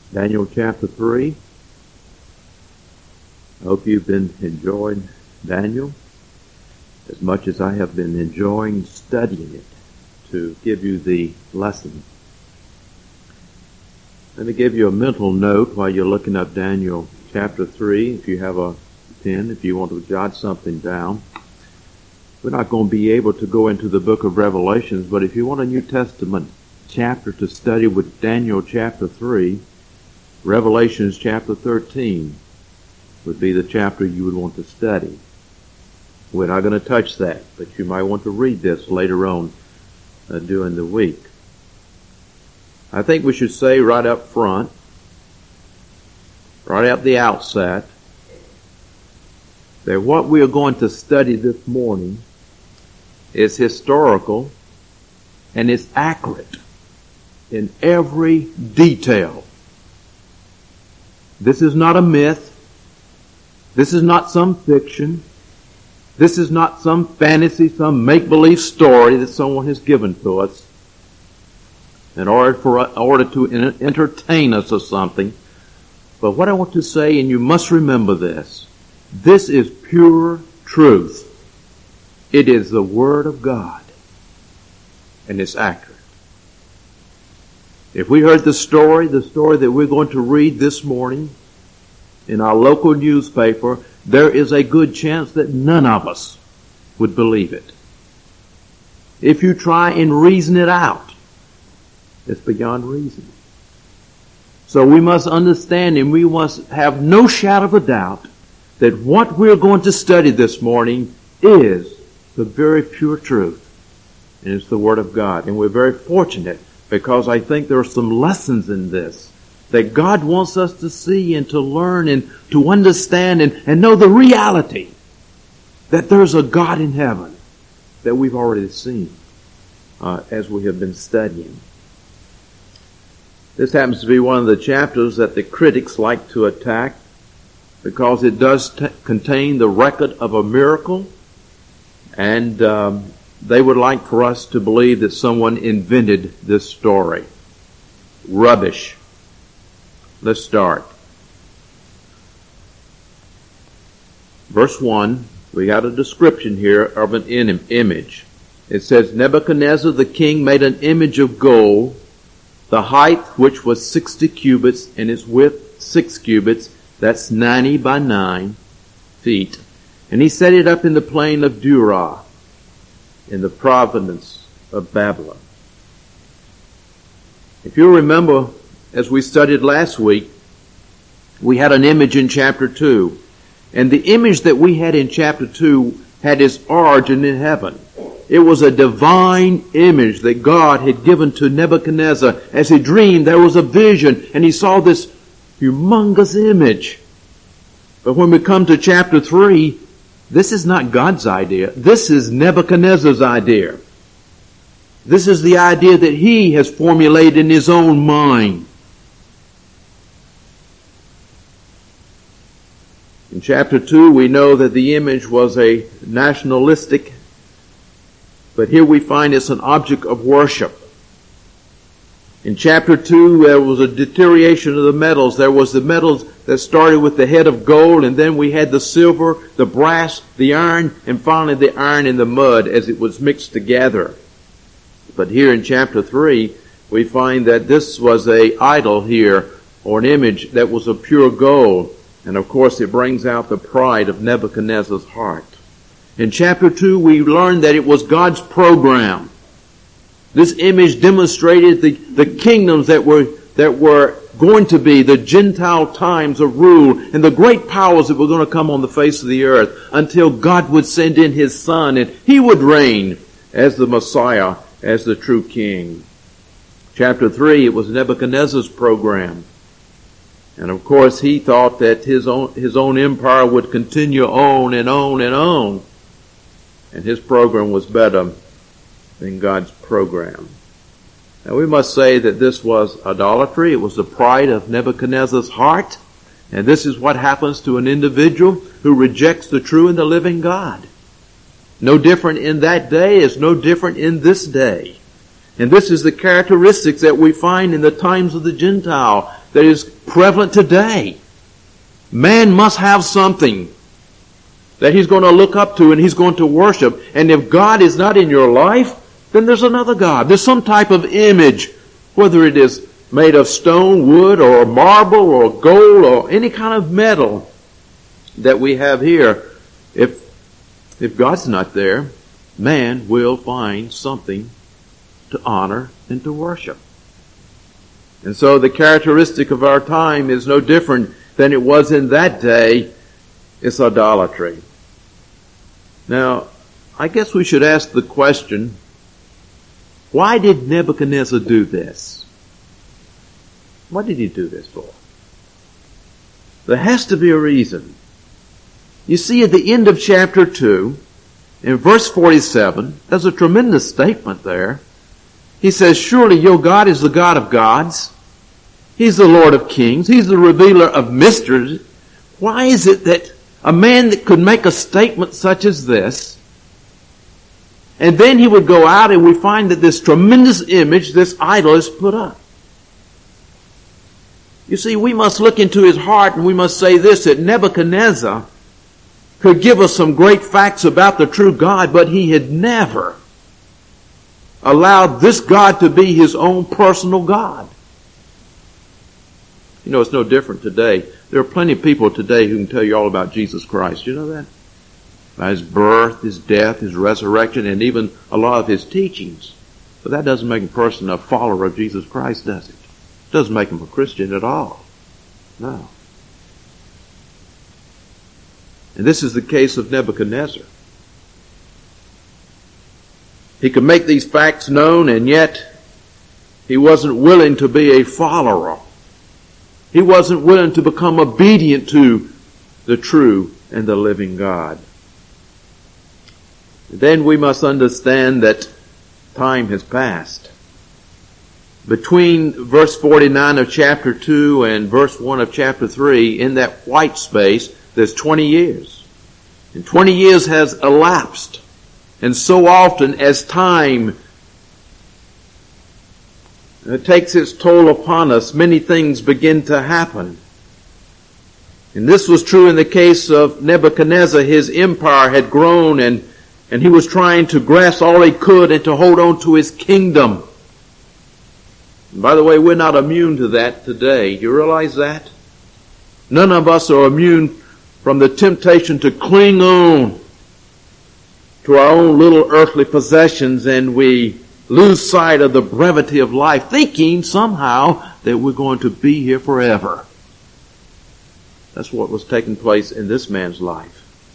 Daniel chapter 3. I hope you've been enjoying Daniel as much as I have been enjoying studying it to give you the lesson. Let me give you a mental note while you're looking up Daniel chapter 3. If you have a pen, if you want to jot something down. We're not going to be able to go into the book of Revelations, but if you want a New Testament chapter to study with Daniel chapter 3, Revelations chapter 13 would be the chapter you would want to study. We're not going to touch that, but you might want to read this later on during the week. I think we should say right up front, right at the outset, that what we are going to study this morning is historical and it's accurate in every detail. This is not a myth. This is not some fiction. This is not some fantasy, some make-believe story that someone has given to us in order to entertain us or something. But what I want to say, and you must remember this is pure truth. It is the Word of God, and it's accurate. If we heard the story that we're going to read this morning in our local newspaper, there is a good chance that none of us would believe it. If you try and reason it out, it's beyond reason. So we must understand, and we must have no shadow of a doubt, that what we're going to study this morning is the very pure truth. And it's the Word of God. And we're very fortunate because I think there are some lessons in this that God wants us to see and to learn and to understand and know the reality that there's a God in heaven that we've already seen as we have been studying. This happens to be one of the chapters that the critics like to attack because it does contain the record of a miracle, and they would like for us to believe that someone invented this story. Rubbish. Let's start. Verse 1, we got a description here of an image. It says, Nebuchadnezzar the king made an image of gold, the height which was 60 cubits and its width 6 cubits, that's 90 by 9 feet. And he set it up in the plain of Dura, in the province of Babylon. If you remember, as we studied last week, we had an image in chapter 2. And the image that we had in chapter 2 had its origin in heaven. It was a divine image that God had given to Nebuchadnezzar. As he dreamed, there was a vision, and he saw this humongous image. But when we come to chapter 3, this is not God's idea. This is Nebuchadnezzar's idea. This is the idea that he has formulated in his own mind. In chapter 2, we know that the image was a nationalistic, but here we find it's an object of worship. In chapter 2, there was a deterioration of the metals. There was the metals that started with the head of gold, and then we had the silver, the brass, the iron, and finally the iron and the mud as it was mixed together. But here in chapter 3, we find that this was an idol here, or an image that was of pure gold. And of course it brings out the pride of Nebuchadnezzar's heart. In chapter 2, we learned that it was God's program. This image demonstrated the kingdoms that were going to be the Gentile times of rule and the great powers that were going to come on the face of the earth until God would send in His Son and He would reign as the Messiah, as the true King. Chapter 3, it was Nebuchadnezzar's program. And of course he thought that his own empire would continue on and on and on. And his program was better than God's program. Now we must say that this was idolatry. It was the pride of Nebuchadnezzar's heart. And this is what happens to an individual who rejects the true and the living God. No different in that day is no different in this day. And this is the characteristics that we find in the times of the Gentile. that is prevalent today. Man must have something that he's going to look up to and he's going to worship. And if God is not in your life, then there's another God. There's some type of image, whether it is made of stone, wood, or marble, or gold, or any kind of metal that we have here. If God's not there, man will find something to honor and to worship. And so the characteristic of our time is no different than it was in that day. It's idolatry. Now, I guess we should ask the question, why did Nebuchadnezzar do this? What did he do this for? There has to be a reason. You see, at the end of chapter 2, in verse 47, there's a tremendous statement there. He says, surely your God is the God of gods. He's the Lord of kings. He's the revealer of mysteries. Why is it that a man that could make a statement such as this, and then he would go out and we find that this tremendous image, this idol, is put up? You see, we must look into his heart and we must say this, that Nebuchadnezzar could give us some great facts about the true God, but he had never allowed this God to be his own personal God. You know, it's no different today. There are plenty of people today who can tell you all about Jesus Christ. You know that? About his birth, his death, his resurrection, and even a lot of his teachings. But that doesn't make a person a follower of Jesus Christ, does it? It doesn't make him a Christian at all. No. And this is the case of Nebuchadnezzar. He could make these facts known, and yet he wasn't willing to be a follower. He wasn't willing to become obedient to the true and the living God. Then we must understand that time has passed. Between verse 49 of chapter 2 and verse 1 of chapter 3, in that white space, there's 20 years. And 20 years has elapsed. And so often as time takes its toll upon us, many things begin to happen. And this was true in the case of Nebuchadnezzar. His empire had grown and he was trying to grasp all he could and to hold on to his kingdom. And by the way, we're not immune to that today. You realize that? None of us are immune from the temptation to cling on to our own little earthly possessions, and we lose sight of the brevity of life, thinking somehow that we're going to be here forever. That's what was taking place in this man's life.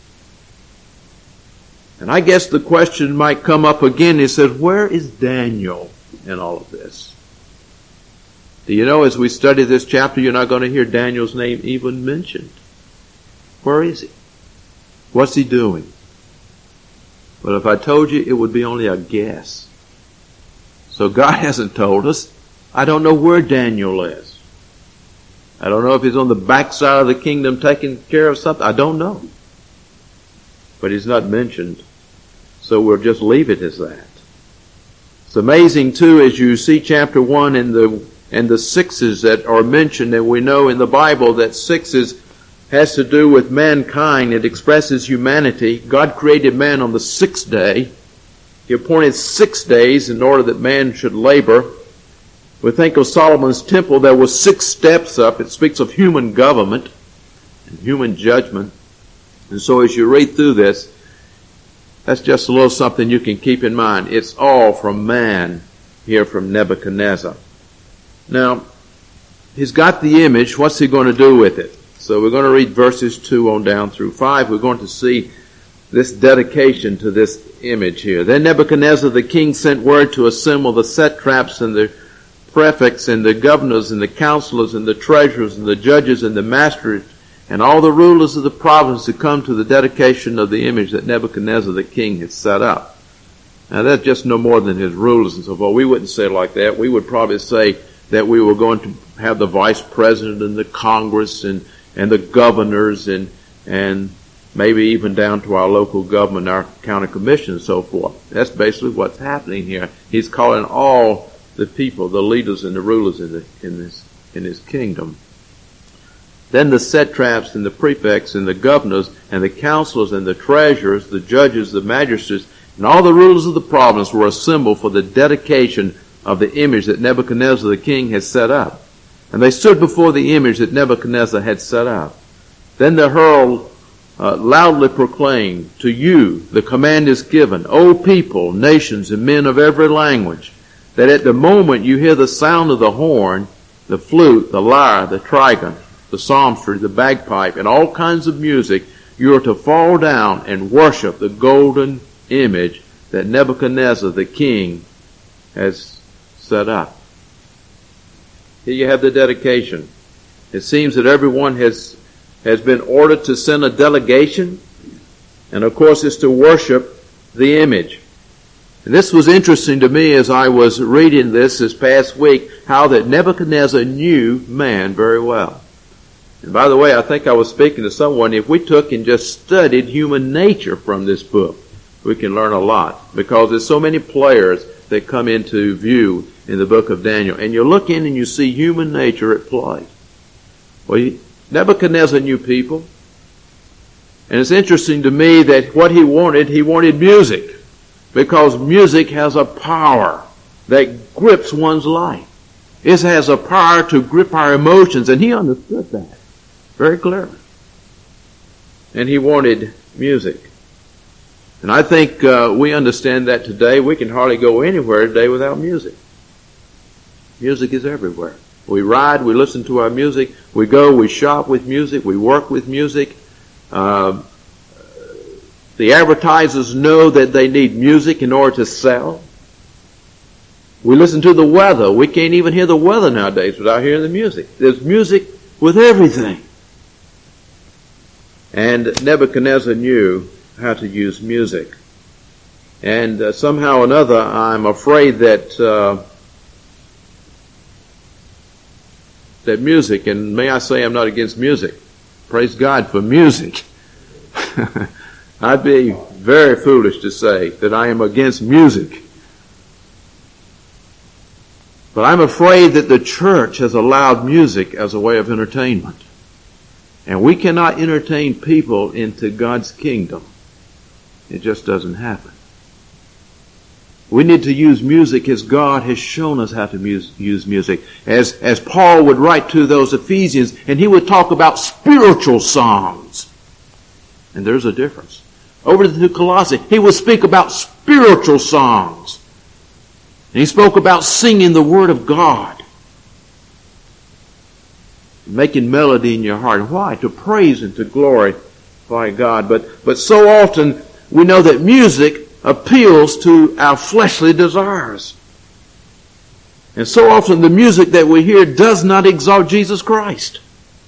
And I guess the question might come up again. He says, where is Daniel in all of this? Do you know, as we study this chapter, you're not going to hear Daniel's name even mentioned. Where is he? What's he doing? Well, if I told you, it would be only a guess. So God hasn't told us. I don't know where Daniel is. I don't know if he's on the backside of the kingdom taking care of something. I don't know. But he's not mentioned. So we'll just leave it as that. It's amazing too, as you see chapter 1 and the sixes that are mentioned, and we know in the Bible that sixes has to do with mankind. It expresses humanity. God created man on the sixth day. He appointed 6 days in order that man should labor. We think of Solomon's temple. There were 6 steps up. It speaks of human government and human judgment. And so as you read through this, that's just a little something you can keep in mind. It's all from man here from Nebuchadnezzar. Now, he's got the image. What's he going to do with it? So we're going to read verses 2 on down through 5. We're going to see this dedication to this image here. Then Nebuchadnezzar the king sent word to assemble the satraps and the prefects and the governors and the counselors and the treasurers and the judges and the masters and all the rulers of the province to come to the dedication of the image that Nebuchadnezzar the king had set up. Now that's just no more than his rulers and so forth. We wouldn't say it like that. We would probably say that we were going to have the vice president and the Congress and the governors and maybe even down to our local government, our county commission and so forth. That's basically what's happening here. He's calling all the people, the leaders and the rulers in in his kingdom. Then the satraps and the prefects and the governors and the counselors and the treasurers, the judges, the magistrates, and all the rulers of the province were assembled for the dedication of the image that Nebuchadnezzar the king had set up. And they stood before the image that Nebuchadnezzar had set up. Then the herald loudly proclaimed, "To you the command is given, O people, nations, and men of every language, that at the moment you hear the sound of the horn, the flute, the lyre, the trigon, the psalmistry, the bagpipe, and all kinds of music, you are to fall down and worship the golden image that Nebuchadnezzar the king has set up." Here you have the dedication. It seems that everyone has been ordered to send a delegation, and of course it's to worship the image. And this was interesting to me as I was reading this past week, how that Nebuchadnezzar knew man very well. And by the way, I think I was speaking to someone, if we took and just studied human nature from this book, we can learn a lot, because there's so many players that come into view in the book of Daniel. And you look in and you see human nature at play. Well, Nebuchadnezzar knew people. And it's interesting to me that what he wanted music. Because music has a power that grips one's life. It has a power to grip our emotions, and he understood that very clearly. And he wanted music. And I think we understand that today. We can hardly go anywhere today without music. Music is everywhere. We ride, we listen to our music, we go, we shop with music, we work with music. The advertisers know that they need music in order to sell. We listen to the weather. We can't even hear the weather nowadays without hearing the music. There's music with everything. And Nebuchadnezzar knew how to use music. And somehow or another, I'm afraid that that music, and may I say I'm not against music. Praise God for music. I'd be very foolish to say that I am against music. But I'm afraid that the church has allowed music as a way of entertainment. And we cannot entertain people into God's kingdom. It just doesn't happen. We need to use music as God has shown us how to use music. As Paul would write to those Ephesians, and he would talk about spiritual songs. And there's a difference. Over to Colossae, he would speak about spiritual songs. And he spoke about singing the Word of God. Making melody in your heart. And why? To praise and to glorify God. But so often we know that music appeals to our fleshly desires. And so often the music that we hear does not exalt Jesus Christ.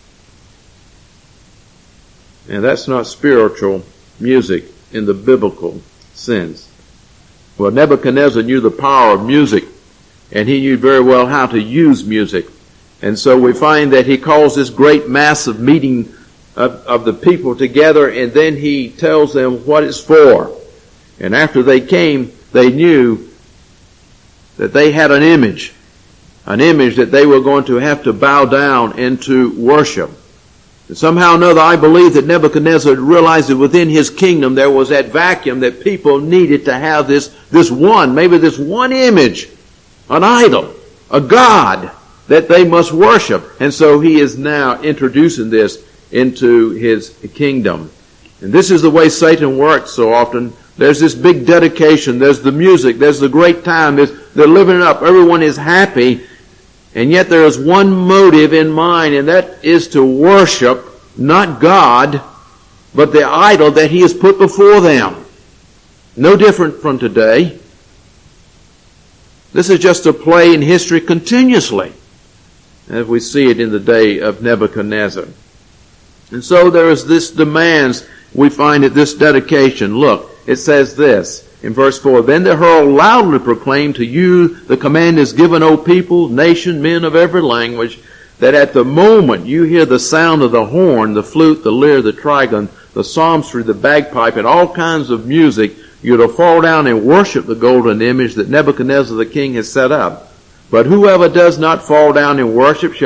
And that's not spiritual music in the biblical sense. Well, Nebuchadnezzar knew the power of music, and he knew very well how to use music. And so we find that he calls this great massive meeting of the people together, and then he tells them what it's for. And after they came, they knew that they had an image that they were going to have to bow down and to worship. And somehow or another, I believe that Nebuchadnezzar realized that within his kingdom there was that vacuum that people needed to have this one image, an idol, a god that they must worship. And so he is now introducing this into his kingdom. And this is the way Satan works so often. There's this big dedication. There's the music. There's the great time. They're living it up. Everyone is happy. And yet there is one motive in mind, and that is to worship not God, but the idol that he has put before them. No different from today. This is just a play in history continuously, as we see it in the day of Nebuchadnezzar. And so there is this demands we find at this dedication. Look, it says this in verse 4, "Then the herald loudly proclaimed, to you the command is given, O people, nation, men of every language, that at the moment you hear the sound of the horn, the flute, the lyre, the trigon, the psalmistry, the bagpipe, and all kinds of music, you're to fall down and worship the golden image that Nebuchadnezzar the king has set up. But whoever does not fall down and worship shall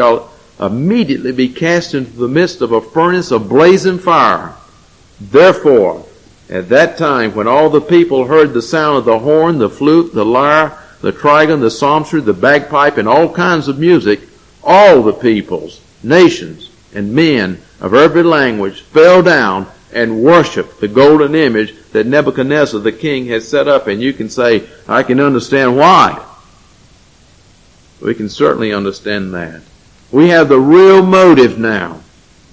immediately be cast into the midst of a furnace of blazing fire. Therefore, at that time, when all the people heard the sound of the horn, the flute, the lyre, the trigon, the psaltery, the bagpipe, and all kinds of music, all the peoples, nations, and men of every language fell down and worshiped the golden image that Nebuchadnezzar the king had set up. And you can say, I can understand why. We can certainly understand that. We have the real motive now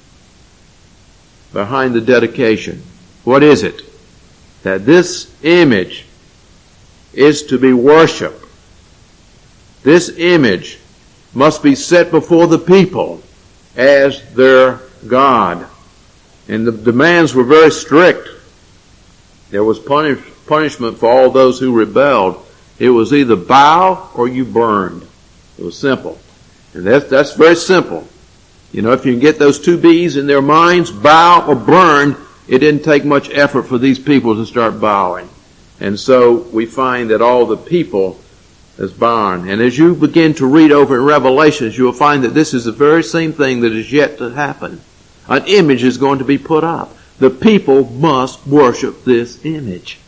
behind the dedication. What is it? That this image is to be worshipped. This image must be set before the people as their God. And the demands were very strict. There was punishment for all those who rebelled. It was either bow or you burned. It was simple. And that's very simple. You know, if you can get those two B's in their minds, bow or burn, it didn't take much effort for these people to start bowing. And so we find that all the people is bowing. And as you begin to read over in Revelations, you will find that this is the very same thing that is yet to happen. An image is going to be put up. The people must worship this image.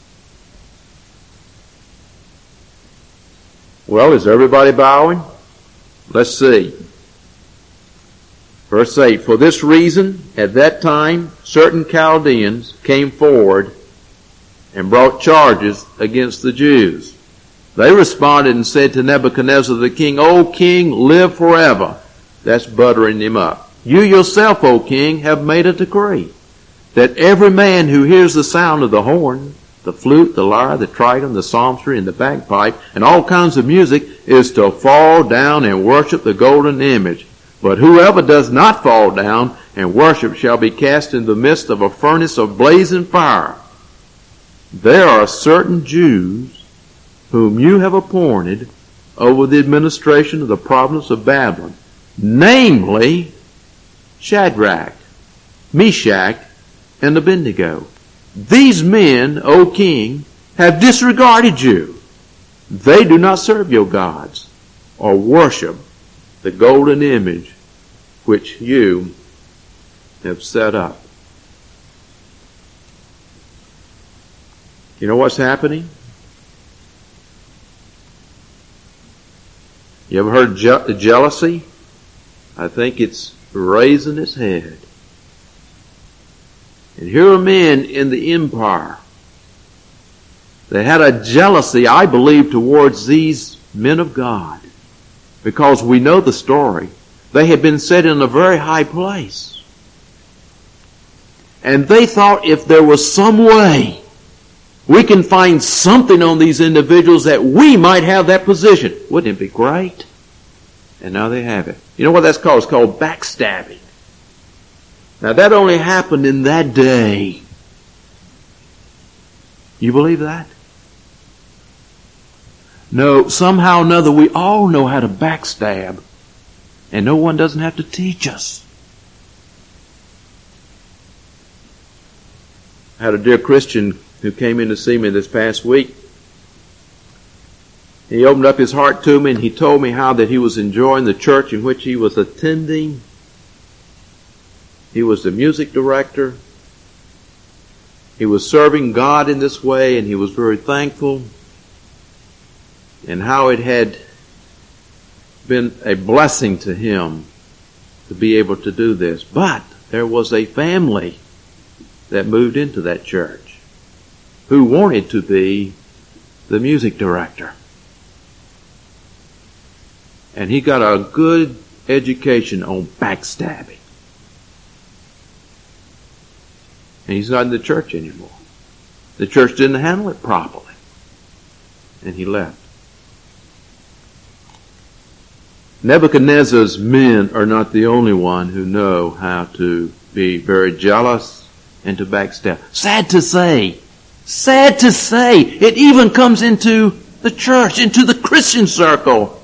Well, is everybody bowing? Let's see. Verse 8, for this reason, at that time, certain Chaldeans came forward and brought charges against the Jews. They responded and said to Nebuchadnezzar the king, O king, live forever. That's buttering him up. You yourself, O king, have made a decree that every man who hears the sound of the horn, the flute, the lyre, the trigon, the psaltery, and the bagpipe, and all kinds of music, is to fall down and worship the golden image. But whoever does not fall down and worship shall be cast in the midst of a furnace of blazing fire. There are certain Jews whom you have appointed over the administration of the province of Babylon, namely Shadrach, Meshach, and Abednego. These men, O king, have disregarded you. They do not serve your gods or worship the golden image which you have set up. You know what's happening? You ever heard jealousy? I think it's raising its head. And here are men in the empire that had a jealousy, I believe, towards these men of God. Because we know the story. They had been set in a very high place. And they thought if there was some way we can find something on these individuals that we might have that position. Wouldn't it be great? And now they have it. You know what that's called? It's called backstabbing. Now that only happened in that day. You believe that? No, somehow or another we all know how to backstab. And no one doesn't have to teach us. I had a dear Christian who came in to see me this past week. He opened up his heart to me and he told me how that he was enjoying the church in which he was attending. He was the music director. He was serving God in this way and he was very thankful. And how it had been a blessing to him to be able to do this. But there was a family that moved into that church who wanted to be the music director. And he got a good education on backstabbing. And he's not in the church anymore. The church didn't handle it properly. And he left. Nebuchadnezzar's men are not the only one who know how to be very jealous and to backstab. Sad to say, it even comes into the church, into the Christian circle.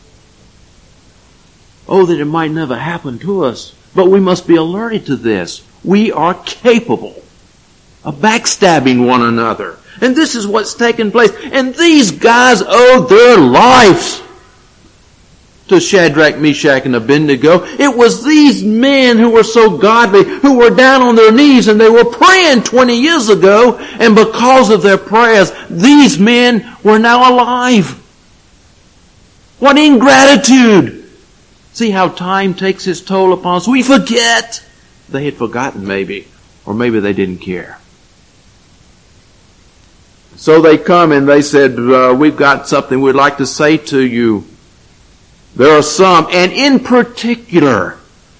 Oh, that it might never happen to us, but we must be alerted to this. We are capable of backstabbing one another. And this is what's taking place. And these guys owe their lives to Shadrach, Meshach, and Abednego. It was these men who were so godly, who were down on their knees, and they were praying 20 years ago, and because of their prayers, these men were now alive. What ingratitude! See how time takes its toll upon us. We forget. They had forgotten maybe, or maybe they didn't care. So they come and they said, we've got something we'd like to say to you. There are some, and in particular,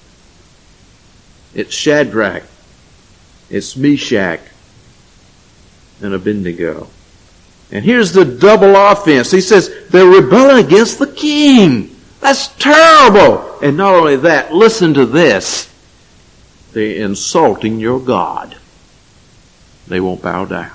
it's Shadrach, it's Meshach, and Abednego. And here's the double offense. He says, they're rebelling against the king. That's terrible. And not only that, listen to this. They're insulting your God. They won't bow down.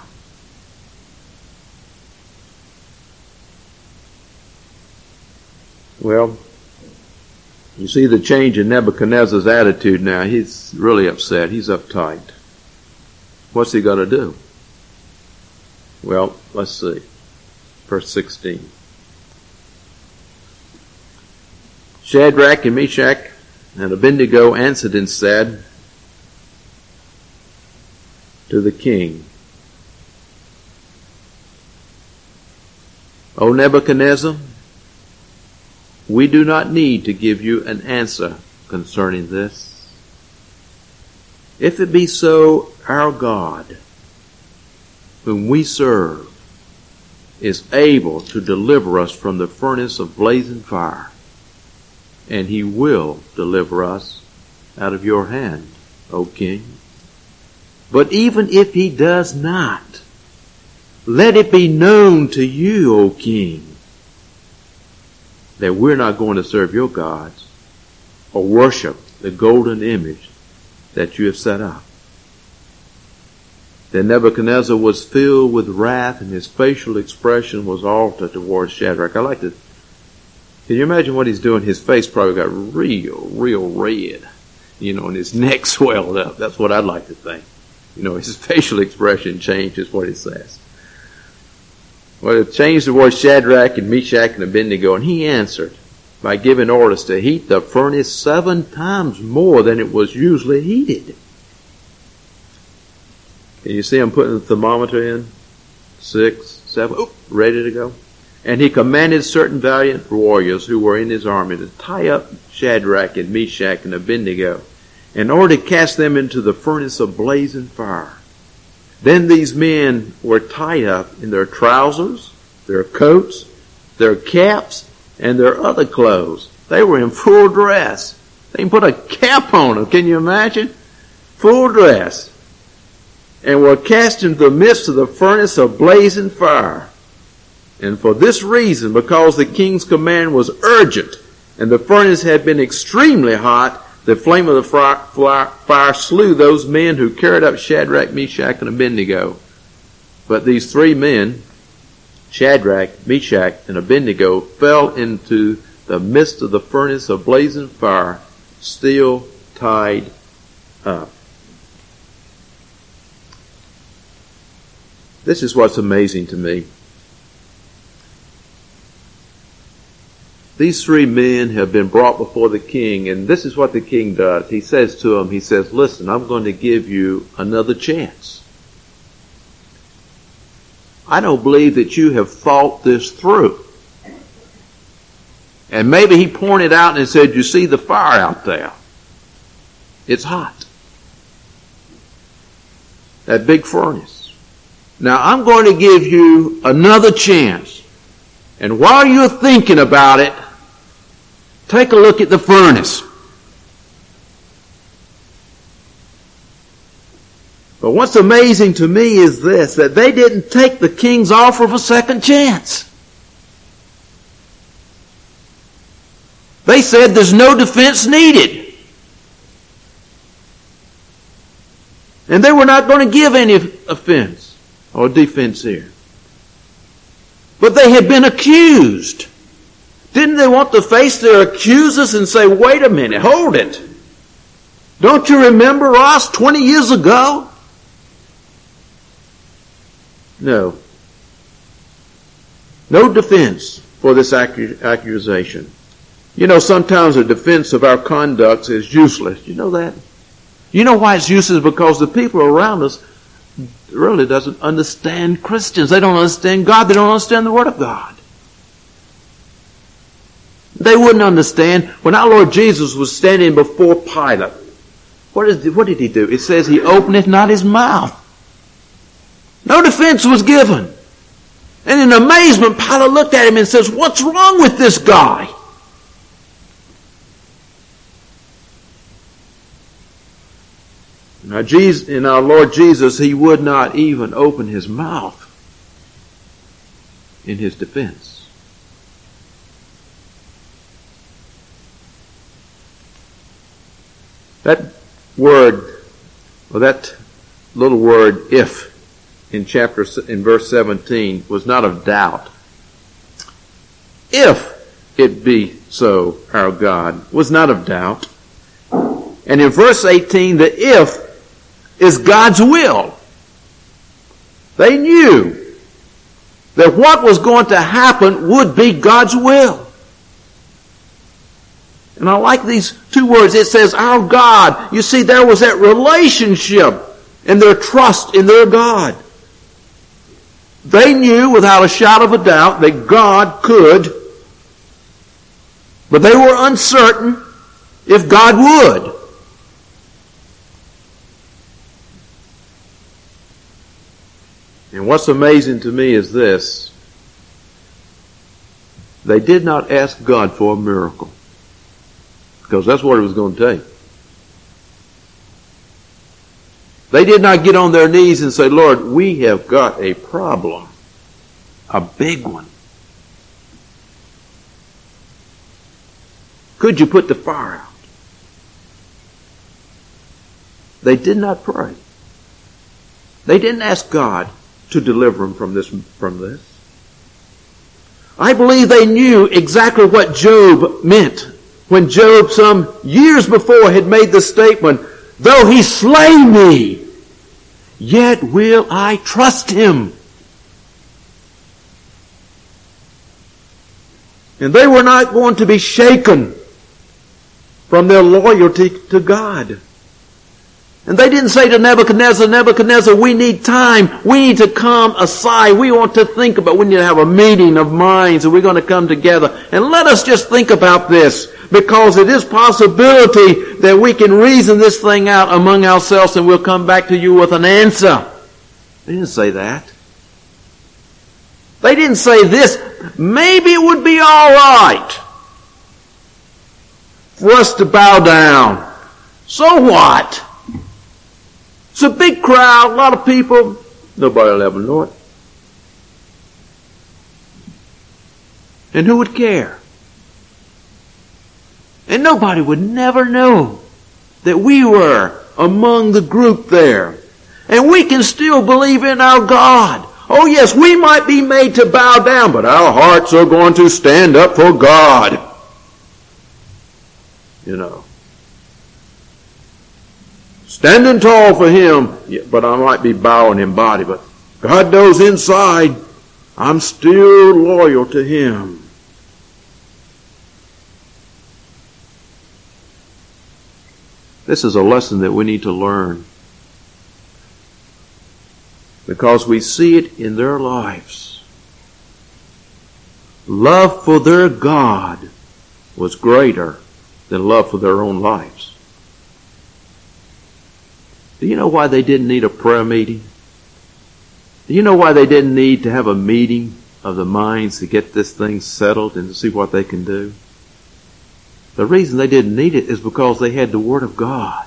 Well, you see the change in Nebuchadnezzar's attitude now. He's really upset. He's uptight. What's he going to do? Well, let's see. Verse 16. Shadrach and Meshach and Abednego answered and said to the king, O Nebuchadnezzar, we do not need to give you an answer concerning this. If it be so, our God, whom we serve, is able to deliver us from the furnace of blazing fire, and he will deliver us out of your hand, O king. But even if he does not, let it be known to you, O king, that we're not going to serve your gods or worship the golden image that you have set up. Then Nebuchadnezzar was filled with wrath, and his facial expression was altered towards Shadrach. Can you imagine what he's doing? His face probably got real red, and his neck swelled up. That's what I'd like to think. His facial expression changed is what it says. Well, it changed towards Shadrach and Meshach and Abednego, and he answered by giving orders to heat the furnace 7 times more than it was usually heated. Can you see him putting the thermometer in? 6, 7, ready to go. And he commanded certain valiant warriors who were in his army to tie up Shadrach and Meshach and Abednego in order to cast them into the furnace of blazing fire. Then these men were tied up in their trousers, their coats, their caps, and their other clothes. They were in full dress. They can put a cap on them. Can you imagine? Full dress. And were cast into the midst of the furnace of blazing fire. And for this reason, because the king's command was urgent, and the furnace had been extremely hot, the flame of the fire slew those men who carried up Shadrach, Meshach, and Abednego. But these 3 men, Shadrach, Meshach, and Abednego, fell into the midst of the furnace of blazing fire, still tied up. This is what's amazing to me. These 3 men have been brought before the king, and this is what the king does. He says to them, listen, I'm going to give you another chance. I don't believe that you have thought this through. And maybe he pointed out and said, you see the fire out there? It's hot. That big furnace. Now I'm going to give you another chance. And while you're thinking about it, take a look at the furnace. But what's amazing to me is this, that they didn't take the king's offer of a second chance. They said there's no defense needed. And they were not going to give any offense or defense here. But they had been accused. Didn't they want to face their accusers and say, wait a minute, hold it. Don't you remember us 20 years ago? No. No defense for this accusation. You know, sometimes the defense of our conduct is useless. You know that? You know why it's useless? Because the people around us really doesn't understand Christians. They don't understand God. They don't understand the Word of God. They wouldn't understand when our Lord Jesus was standing before Pilate. What did he do? It says he openeth not his mouth. No defense was given. And in amazement, Pilate looked at him and says, "What's wrong with this guy?" Now, in our Lord Jesus, he would not even open his mouth in his defense. That word, or that little word, if, in verse 17, was not of doubt. If it be so, our God, was not of doubt. And in verse 18, the if is God's will. They knew that what was going to happen would be God's will. And I like these two words. It says, our God. You see, there was that relationship and their trust in their God. They knew without a shadow of a doubt that God could, but they were uncertain if God would. And what's amazing to me is this. They did not ask God for a miracle, because that's what it was going to take. They did not get on their knees and say, "Lord, we have got a problem, a big one. Could you put the fire out?" They did not pray. They didn't ask God to deliver them from this. I believe they knew exactly what Job meant when Job some years before had made the statement, "Though he slay me, yet will I trust him." And they were not going to be shaken from their loyalty to God. And they didn't say to Nebuchadnezzar, "Nebuchadnezzar, we need time. We need to come aside. We want to think about, we need to have a meeting of minds, and we're going to come together. And let us just think about this, because it is possibility that we can reason this thing out among ourselves and we'll come back to you with an answer." They didn't say that. They didn't say this, "Maybe it would be all right for us to bow down. So what? It's a big crowd, a lot of people. Nobody will ever know it. And who would care? And nobody would never know that we were among the group there. And we can still believe in our God. Oh yes, we might be made to bow down, but our hearts are going to stand up for God." You know. Standing tall for him, but I might be bowing in body, but God knows inside I'm still loyal to him. This is a lesson that we need to learn, because we see it in their lives. Love for their God was greater than love for their own lives. Do you know why they didn't need a prayer meeting? Do you know why they didn't need to have a meeting of the minds to get this thing settled and to see what they can do? The reason they didn't need it is because they had the Word of God.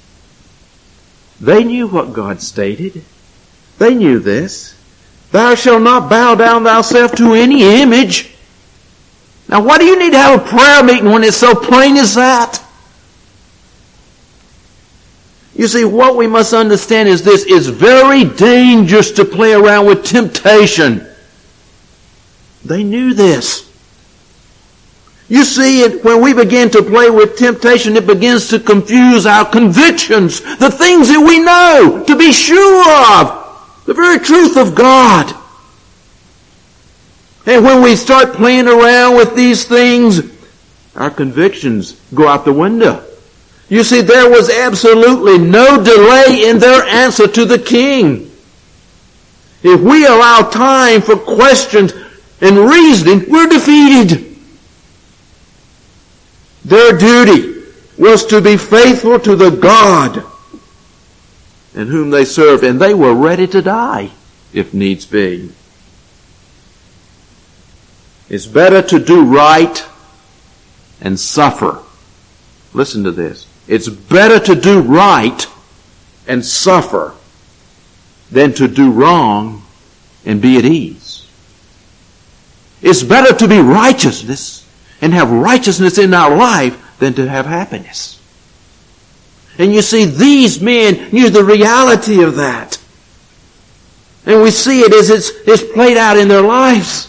They knew what God stated. They knew this. "Thou shalt not bow down thyself to any image." Now why do you need to have a prayer meeting when it's so plain as that? You see, what we must understand is this: it's very dangerous to play around with temptation. They knew this. You see, when we begin to play with temptation, it begins to confuse our convictions, the things that we know to be sure of, the very truth of God. And when we start playing around with these things, Our convictions go out the window. You see, there was absolutely no delay in their answer to the king. If we allow time for questions and reasoning, we're defeated. Their duty was to be faithful to the God in whom they served, and they were ready to die if needs be. It's better to do right and suffer. Listen to this. It's better to do right and suffer than to do wrong and be at ease. It's better to be righteousness and have righteousness in our life than to have happiness. And you see, these men knew the reality of that. And we see it as it's played out in their lives.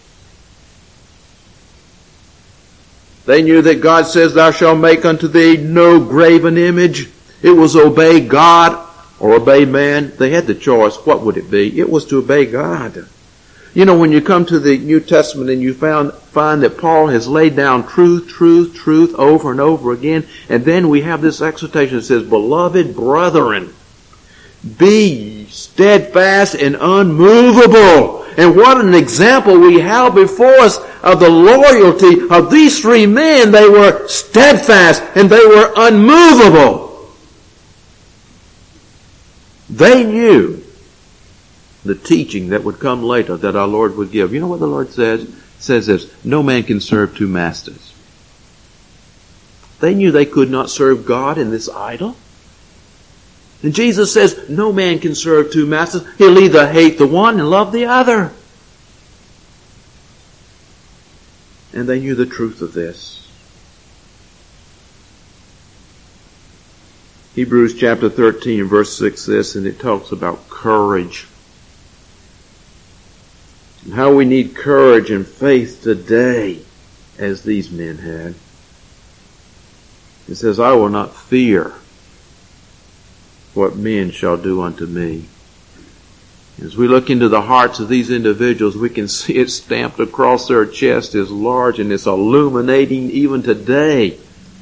They knew that God says, thou shalt make unto thee no graven image. It was obey God or obey man. They had the choice. What would it be? It was to obey God. You know, when you come to the New Testament and you find that Paul has laid down truth over and over again, and then we have this exhortation that says, beloved brethren, be steadfast and unmovable. And what an example we have before us of the loyalty of these three men. They were steadfast and they were unmovable. They knew the teaching that would come later that our Lord would give. You know what the Lord says? It says this, no man can serve two masters. They knew they could not serve God in this idol. And Jesus says, no man can serve two masters. He'll either hate the one and love the other. And they knew the truth of this. Hebrews chapter 13 verse 6 says, and it talks about courage. And how we need courage and faith today as these men had. It says, I will not fear what men shall do unto me. As we look into the hearts of these individuals, we can see it stamped across their chest as large, and it's illuminating even today.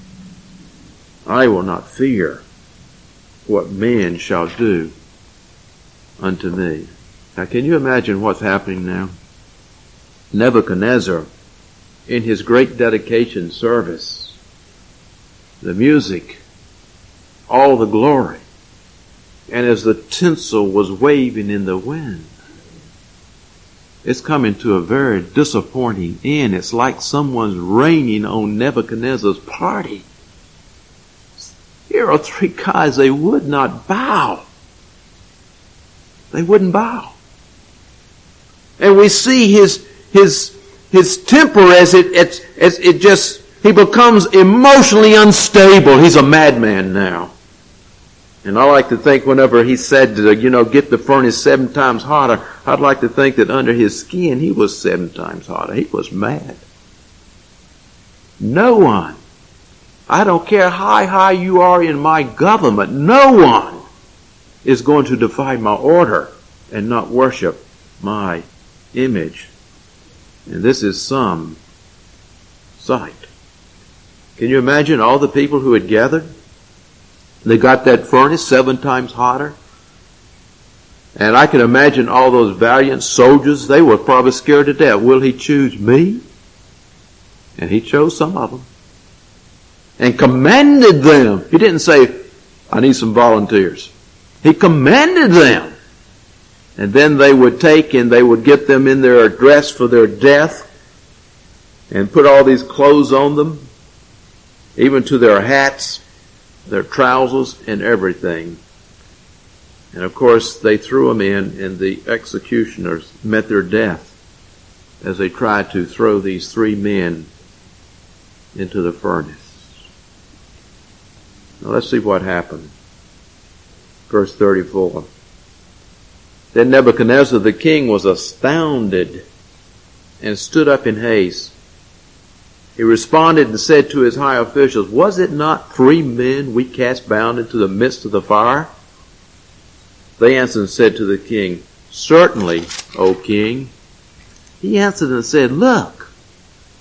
I will not fear what man shall do unto me. Now, can you imagine what's happening now? Nebuchadnezzar, in his great dedication service, the music, all the glory, and as the tinsel was waving in the wind, it's coming to a very disappointing end. It's like someone's raining on Nebuchadnezzar's party. Here are three guys, they would not bow. They wouldn't bow. And we see his temper as it just, he becomes emotionally unstable. He's a madman now. And I like to think whenever he said, get the furnace 7 times hotter, I'd like to think that under his skin he was 7 times hotter. He was mad. No one, I don't care how high you are in my government, no one is going to defy my order and not worship my image. And this is some sight. Can you imagine all the people who had gathered? They got that furnace 7 times hotter. And I can imagine all those valiant soldiers, they were probably scared to death. Will he choose me? And he chose some of them. And commanded them. He didn't say, I need some volunteers. He commanded them. And then they would take and they would get them in their dress for their death and put all these clothes on them, even to their hats, their trousers, and everything. And of course, they threw them in, and the executioners met their death as they tried to throw these 3 men into the furnace. Now let's see what happened. Verse 34. Then Nebuchadnezzar the king was astounded and stood up in haste. He responded and said to his high officials, was it not 3 men we cast bound into the midst of the fire? They answered and said to the king, certainly, O king. He answered and said, look,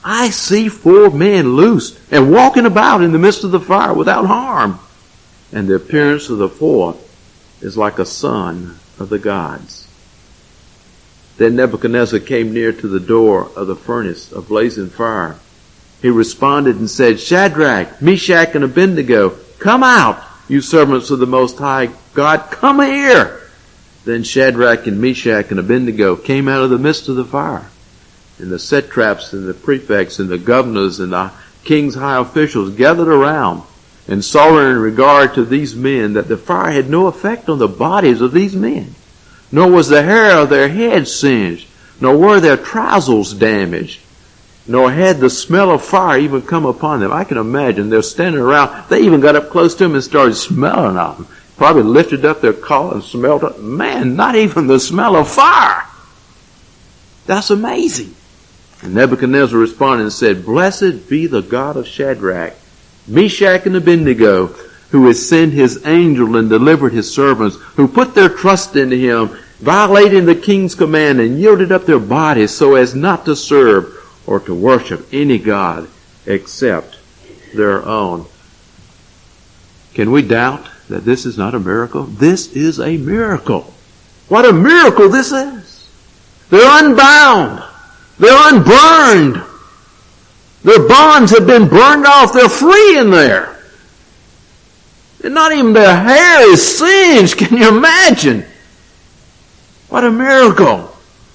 I see 4 men loose and walking about in the midst of the fire without harm. And the appearance of the 4th is like a son of the gods. Then Nebuchadnezzar came near to the door of the furnace of blazing fire. He responded and said, Shadrach, Meshach, and Abednego, come out, you servants of the Most High God, come here. Then Shadrach and Meshach and Abednego came out of the midst of the fire. And the satraps and the prefects and the governors and the king's high officials gathered around and saw in regard to these men that the fire had no effect on the bodies of these men, nor was the hair of their heads singed, nor were their trousers damaged, nor had the smell of fire even come upon them. I can imagine they're standing around. They even got up close to them and started smelling of them. Probably lifted up their collar and smelled it. Man, not even the smell of fire. That's amazing. And Nebuchadnezzar responded and said, Blessed be the God of Shadrach, Meshach, and Abednego, who has sent his angel and delivered his servants, who put their trust in him, violating the king's command, and yielded up their bodies so as not to serve or to worship any god except their own. Can we doubt that this is not a miracle? This is a miracle. What a miracle this is. They're unbound. They're unburned. Their bonds have been burned off. They're free in there. And not even their hair is singed. Can you imagine? What a miracle.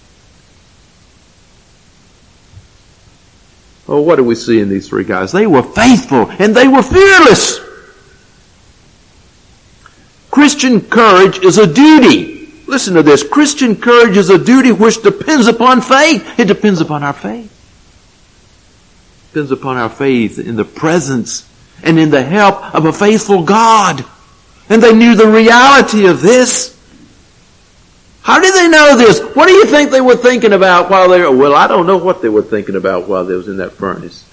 Oh, what do we see in these 3 guys? They were faithful and they were fearless. Christian courage is a duty. Listen to this. Christian courage is a duty which depends upon faith. It depends upon our faith. It depends upon our faith in the presence and in the help of a faithful God. And they knew the reality of this. How did they know this? What do you think they were thinking about while they were... Well, I don't know what they were thinking about while they was in that furnace.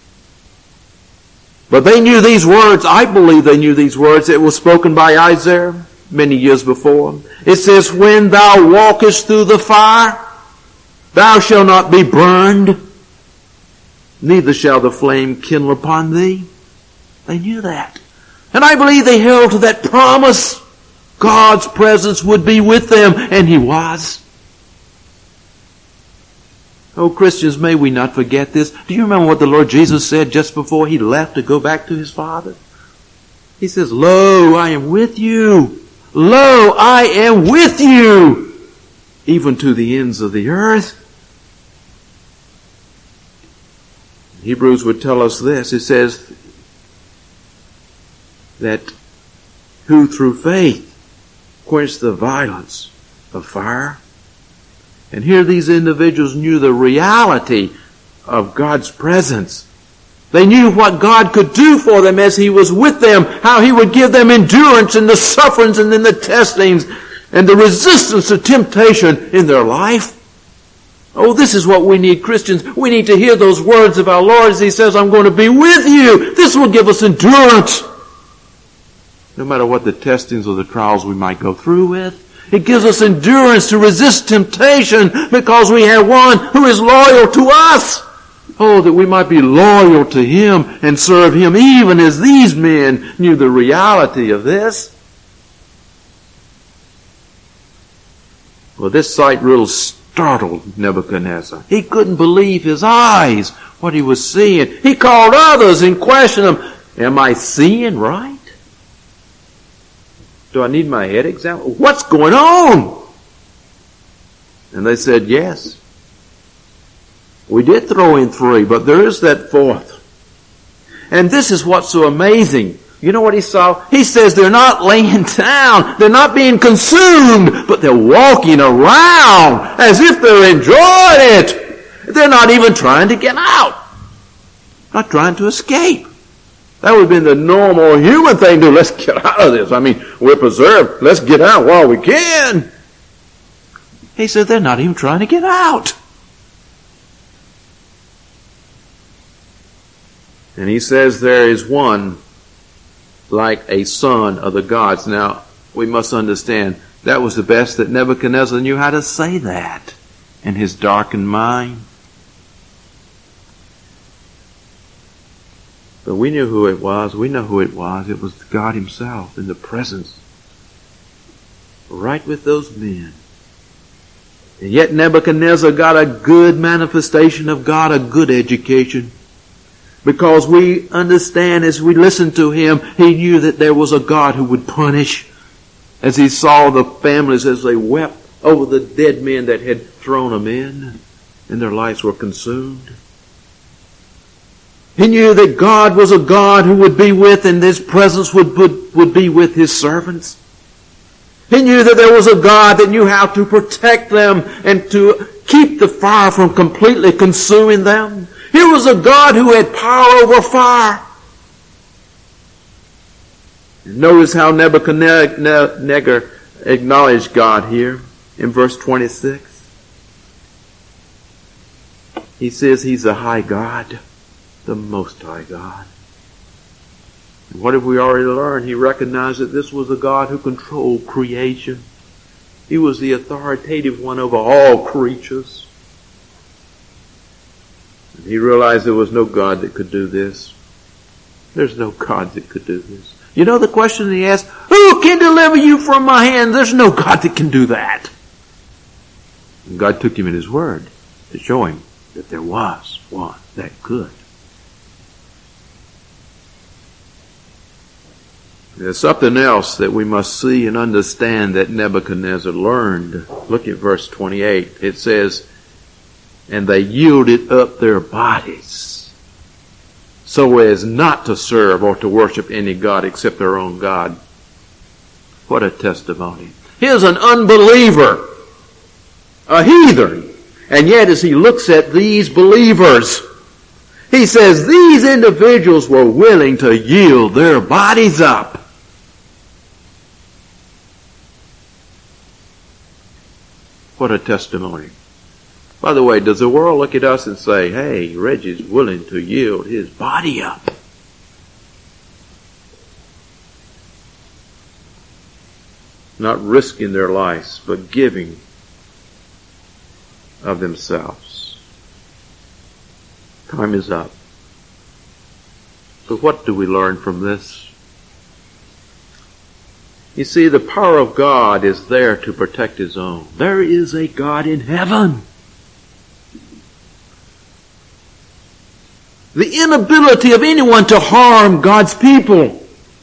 But they knew these words. I believe they knew these words. It was spoken by Isaiah many years before. It says, when thou walkest through the fire, thou shalt not be burned, neither shall the flame kindle upon thee. They knew that. And I believe they held to that promise. God's presence would be with them, and He was. Oh, Christians, may we not forget this. Do you remember what the Lord Jesus said just before He left to go back to His Father? He says, Lo, I am with you. Lo, I am with you, even to the ends of the earth. Hebrews would tell us this. It says that who through faith quenched the violence of fire. And here these individuals knew the reality of God's presence. They knew what God could do for them as He was with them, how He would give them endurance in the sufferings and in the testings and the resistance to temptation in their life. Oh, this is what we need, Christians. We need to hear those words of our Lord as He says, I'm going to be with you. This will give us endurance. No matter what the testings or the trials we might go through with. It gives us endurance to resist temptation because we have one who is loyal to us. Oh, that we might be loyal to Him and serve Him even as these men knew the reality of this. Well, this sight really startled Nebuchadnezzar. He couldn't believe his eyes, what he was seeing. He called others and questioned them. Am I seeing right? Do I need my head examined? What's going on? And they said, yes. We did throw in 3, but there is that 4th. And this is what's so amazing. You know what he saw? He says they're not laying down. They're not being consumed, but they're walking around as if they're enjoying it. They're not even trying to get out. Not trying to escape. That would have been the normal human thing to do. Let's get out of this. I mean, we're preserved. Let's get out while we can. He said they're not even trying to get out. And he says there is one like a son of the gods. Now, we must understand that was the best that Nebuchadnezzar knew how to say that in his darkened mind. But we knew who it was. We know who it was. It was God himself in the presence. Right with those men. And yet Nebuchadnezzar got a good manifestation of God, a good education. Because we understand as we listen to him, he knew that there was a God who would punish. As he saw the families as they wept over the dead men that had thrown them in, and their lives were consumed. He knew that God was a God who would be with, and his presence would be with his servants. He knew that there was a God that knew how to protect them and to keep the fire from completely consuming them. Here was a God who had power over fire. Notice how Nebuchadnezzar acknowledged God here in verse 26. He says he's a high God, the Most High God. And what have we already learned? He recognized that this was a God who controlled creation. He was the authoritative one over all creatures. And he realized there was no God that could do this. There's no God that could do this. You know the question he asked? Who can deliver you from my hand? There's no God that can do that. And God took him at his word to show him that there was one that could. There's something else that we must see and understand that Nebuchadnezzar learned. Look at verse 28. It says, and they yielded up their bodies so as not to serve or to worship any God except their own God. What a testimony. Here's an unbeliever, a heathen, and yet as he looks at these believers, he says these individuals were willing to yield their bodies up. What a testimony. By the way, does the world look at us and say, hey, Reggie's willing to yield his body up? Not risking their lives, but giving of themselves. Time is up. So what do we learn from this? You see, the power of God is there to protect his own. There is a God in heaven. The inability of anyone to harm God's people.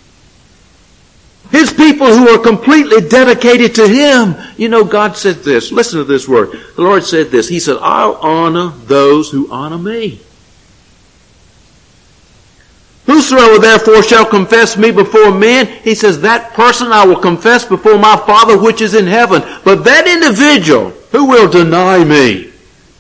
His people who are completely dedicated to him. You know, God said this. Listen to this word. The Lord said this. He said, I'll honor those who honor me. Whosoever therefore shall confess me before men, he says, that person I will confess before my Father which is in heaven. But that individual who will deny me,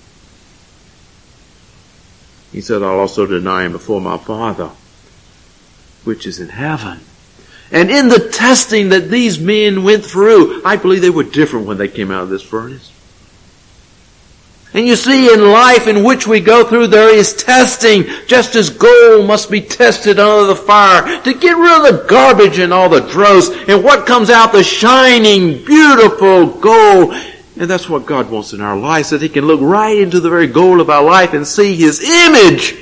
he said, I'll also deny him before my Father which is in heaven. And in the testing that these men went through, I believe they were different when they came out of this furnace. And you see, in life in which we go through, there is testing, just as gold must be tested under the fire to get rid of the garbage and all the dross. And what comes out? The shining, beautiful gold. And that's what God wants in our lives, that he can look right into the very gold of our life and see his image.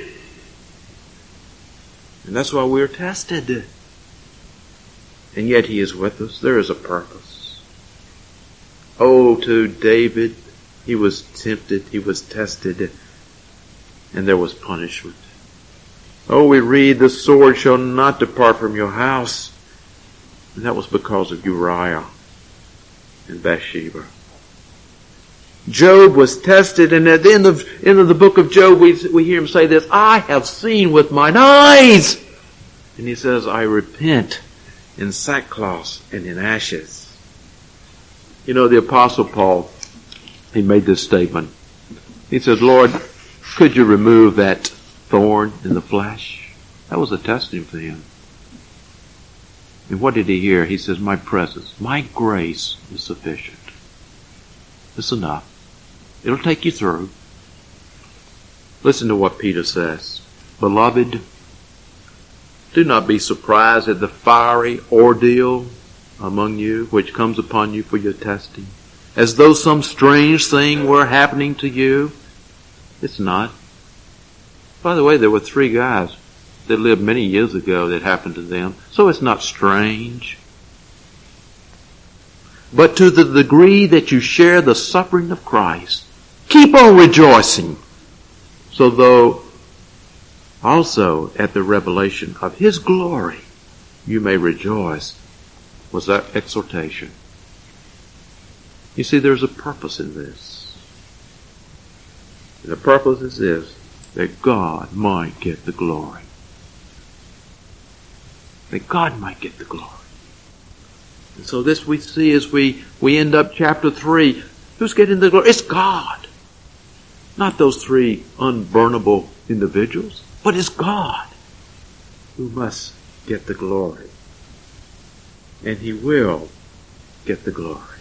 And that's why we're tested. And yet he is with us. There is a purpose. Oh, to David, he was tempted, he was tested, and there was punishment. Oh, we read, the sword shall not depart from your house. And that was because of Uriah and Bathsheba. Job was tested, and at the end of the book of Job, we hear him say this, I have seen with mine eyes. And he says, I repent in sackcloth and in ashes. You know, the Apostle Paul, he made this statement. He said, Lord, could you remove that thorn in the flesh? That was a testing for him. And what did he hear? He says, my presence, my grace is sufficient. It's enough. It'll take you through. Listen to what Peter says. Beloved, do not be surprised at the fiery ordeal among you, which comes upon you for your testing, as though some strange thing were happening to you. It's not. By the way, there were 3 guys that lived many years ago that happened to them, so it's not strange. But to the degree that you share the suffering of Christ, keep on rejoicing, so though also at the revelation of His glory you may rejoice, was that exhortation. You see, there's a purpose in this. And the purpose is this, that God might get the glory. That God might get the glory. And so this we see as we end up chapter 3. Who's getting the glory? It's God. Not those three unburnable individuals, but it's God who must get the glory. And He will get the glory.